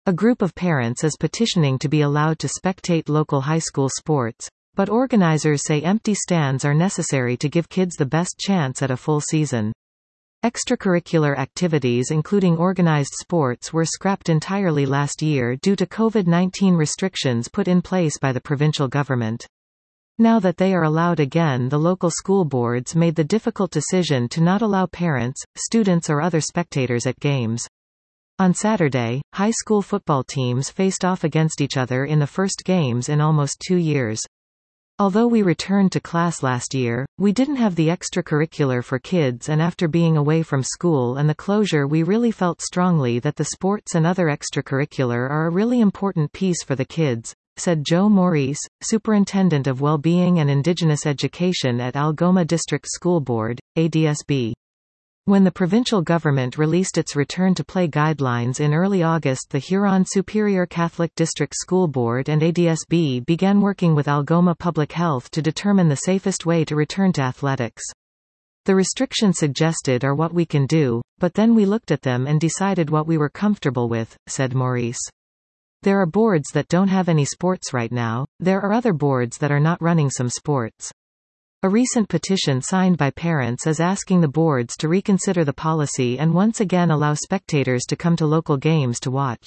A group of parents is petitioning to be allowed to spectate local high school sports, but organizers say empty stands are necessary to give kids the best chance at a full season. Extracurricular activities including organized sports were scrapped entirely last year due to COVID-19 restrictions put in place by the provincial government. Now that they are allowed again, the local school boards made the difficult decision to not allow parents, students or other spectators at games. On Saturday, high school football teams faced off against each other in the first games in almost 2 years. Although we returned to class last year, we didn't have the extracurricular for kids, and after being away from school and the closure, we really felt strongly that the sports and other extracurricular are a really important piece for the kids, said Joe Maurice, Superintendent of Wellbeing and Indigenous Education at Algoma District School Board, ADSB. When the provincial government released its return-to-play guidelines in early August, the Huron Superior Catholic District School Board and ADSB began working with Algoma Public Health to determine the safest way to return to athletics. The restrictions suggested are what we can do, but then we looked at them and decided what we were comfortable with, said Maurice. There are boards that don't have any sports right now, there are other boards that are not running some sports. A recent petition signed by parents is asking the boards to reconsider the policy and once again allow spectators to come to local games to watch.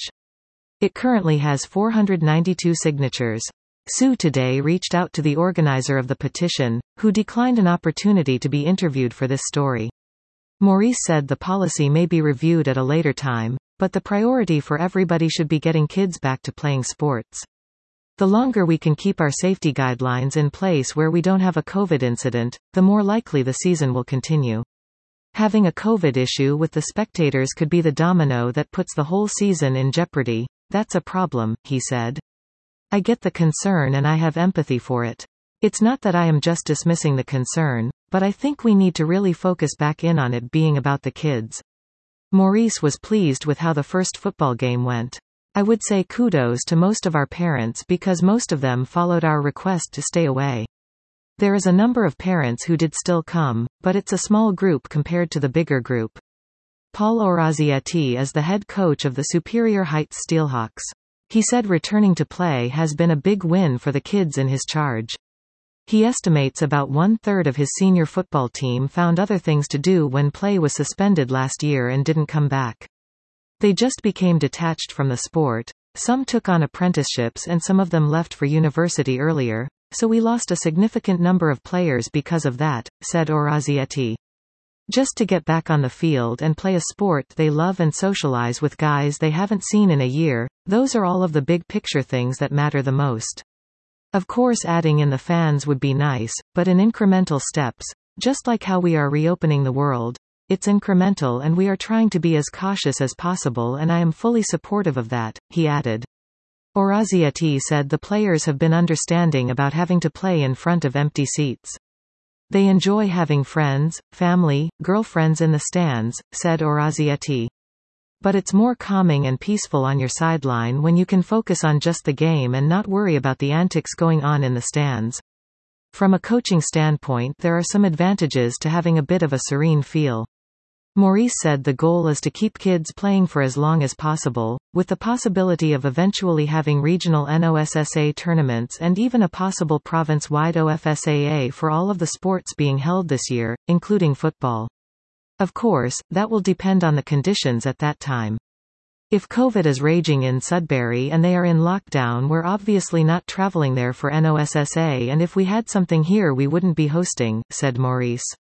It currently has 492 signatures. Sue today reached out to the organizer of the petition, who declined an opportunity to be interviewed for this story. Maurice said the policy may be reviewed at a later time, but the priority for everybody should be getting kids back to playing sports. The longer we can keep our safety guidelines in place where we don't have a COVID incident, the more likely the season will continue. Having a COVID issue with the spectators could be the domino that puts the whole season in jeopardy. That's a problem, he said. I get the concern and I have empathy for it. It's not that I am just dismissing the concern, but I think we need to really focus back in on it being about the kids. Maurice was pleased with how the first football game went. I would say kudos to most of our parents because most of them followed our request to stay away. There is a number of parents who did still come, but it's a small group compared to the bigger group. Paul Orazietti is the head coach of the Superior Heights Steelhawks. He said returning to play has been a big win for the kids in his charge. He estimates about 1/3 of his senior football team found other things to do when play was suspended last year and didn't come back. They just became detached from the sport. Some took on apprenticeships and some of them left for university earlier, so we lost a significant number of players because of that, said Orazietti. Just to get back on the field and play a sport they love and socialize with guys they haven't seen in a year, those are all of the big picture things that matter the most. Of course, adding in the fans would be nice, but in incremental steps, just like how we are reopening the world. It's incremental and we are trying to be as cautious as possible, and I am fully supportive of that, he added. Orazietti said the players have been understanding about having to play in front of empty seats. They enjoy having friends, family, girlfriends in the stands, said Orazietti. But it's more calming and peaceful on your sideline when you can focus on just the game and not worry about the antics going on in the stands. From a coaching standpoint, there are some advantages to having a bit of a serene feel. Maurice said the goal is to keep kids playing for as long as possible, with the possibility of eventually having regional NOSSA tournaments and even a possible province-wide OFSAA for all of the sports being held this year, including football. Of course, that will depend on the conditions at that time. If COVID is raging in Sudbury and they are in lockdown, we're obviously not traveling there for NOSSA, and if we had something here we wouldn't be hosting, said Maurice.